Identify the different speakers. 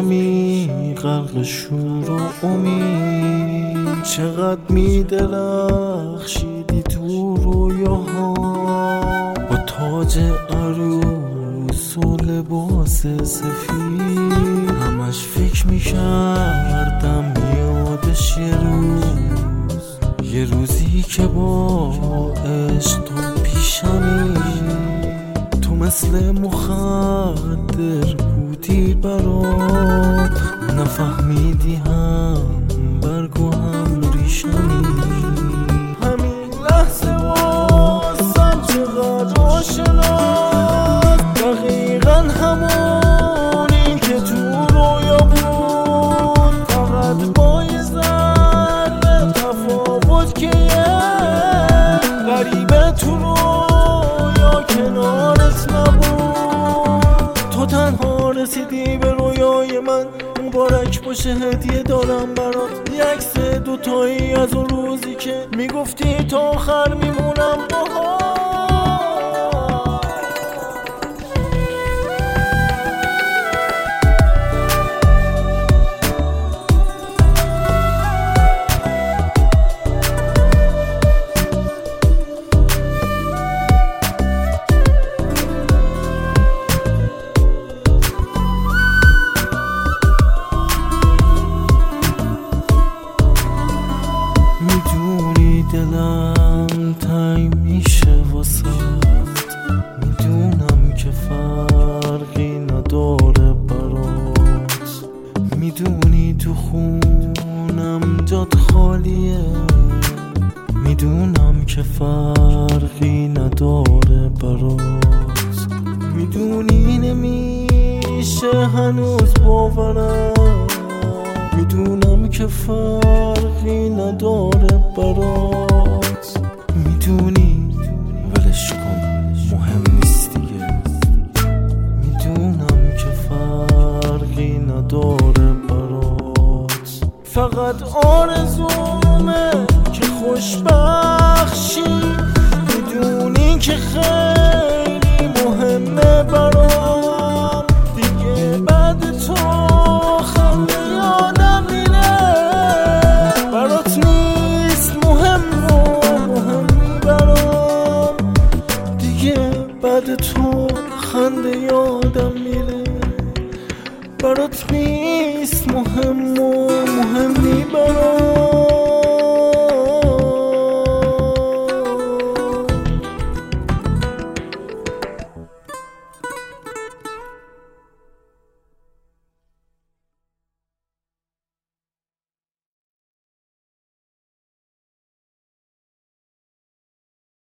Speaker 1: شبی غرق شور و امید، چقدر میدرخشیدی تو رویاها با تاج عروس و لباس سفید. همش فکر میکردم یادش یه روزی که با عشق تو پیشمی، تو مثل مخدر بودی برام، نفهمیدی هم برگ و هم ریشمی. همین لحظه واسم چقدر آشناست، دقیقا همونی که تو رویا بود، فقط با یه ذره تفاوت که غریبه تو رویا کنارت نبود. تو تنها رسیدی به رویای من، مبارک باشه هدیه دارم برات، یه عکس دوتایی از اون روزی که میگفتی تا آخر میمونم باهات. میدونی دلم تنگ میشه واسه، میدونم که فرقی نداره برات، میدونی تو خونم جات خالیه، میدونم که فرقی نداره برات، میدونی نمیشه هنوز باورم، میدونم که فرقی نداره برات، میدونی ولش کن مهم نیست دیگه، میدونم که فرقی نداره برات. فقط آرزومه که خوشبخشی، میدونی که خیلی مهمه برام، دیگه بعد تو خنده یادم میره، برات نیست مهم و مهمی برام، دیگه بعد تو خنده یادم میره، برات نیست مهم و مهمی برام.